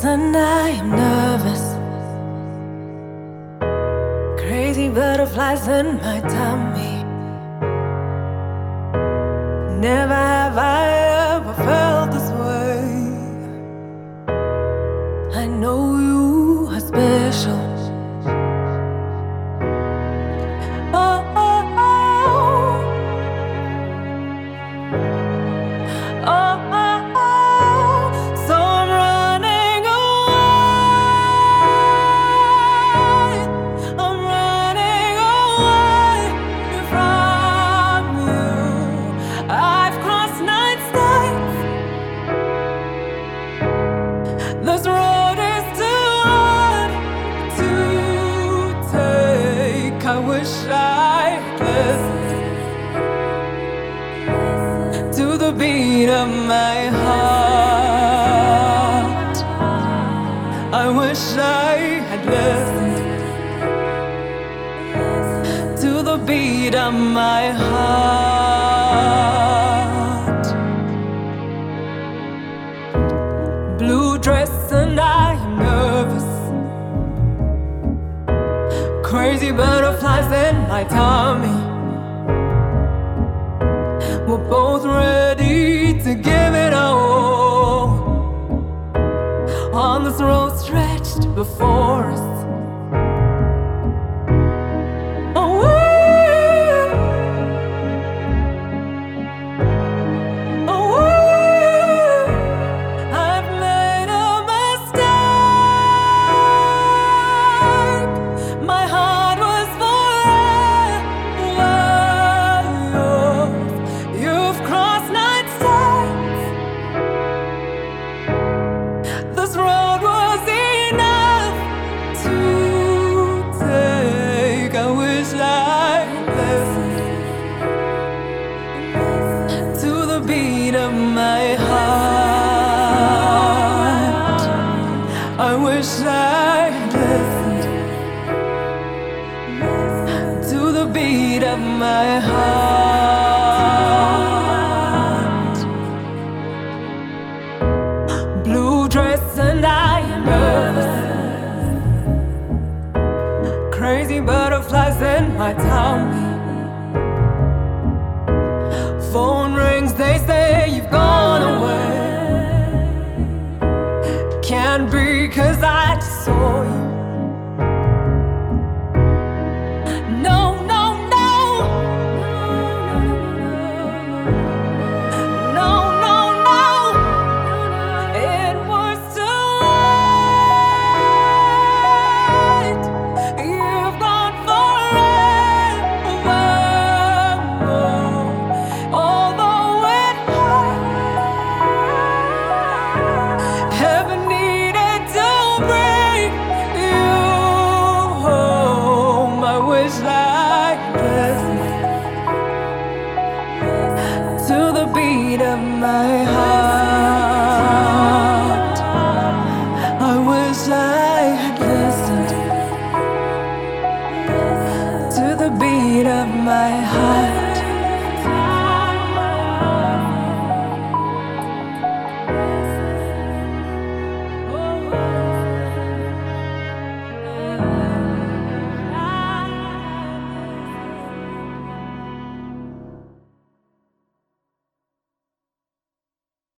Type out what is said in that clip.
and I am nervous. Crazy butterflies in my tummy. Never have I ever felt this way. I know you are special. Oh, oh, oh. Oh, oh, oh. So I'm running away. I'm running away from you. I've crossed 9 states. This road is too hard to take. I wish I listened to the beat of my heart. I wish I had listened to the beat of my heart. Blue dress and I am nervous. Crazy butterflies in my tummy. We're both ready to give it all on this road stretched before us. Oh, I've made a mistake. My heart was forever yours. You've crossed 9 states. This road was enough to take. I wish I listened to the beat of my heart. I wish I listened to the beat of my heart. Blue dress and I am nervous. Crazy butterflies in my tummy. Phone rings, they say you've gone away. Can't be 'cause I just saw you. No, no, no. No, no, no. It was too late. You've gone forever. Although it hurt, heaven needed to bring you home. I wish like this to the beat of my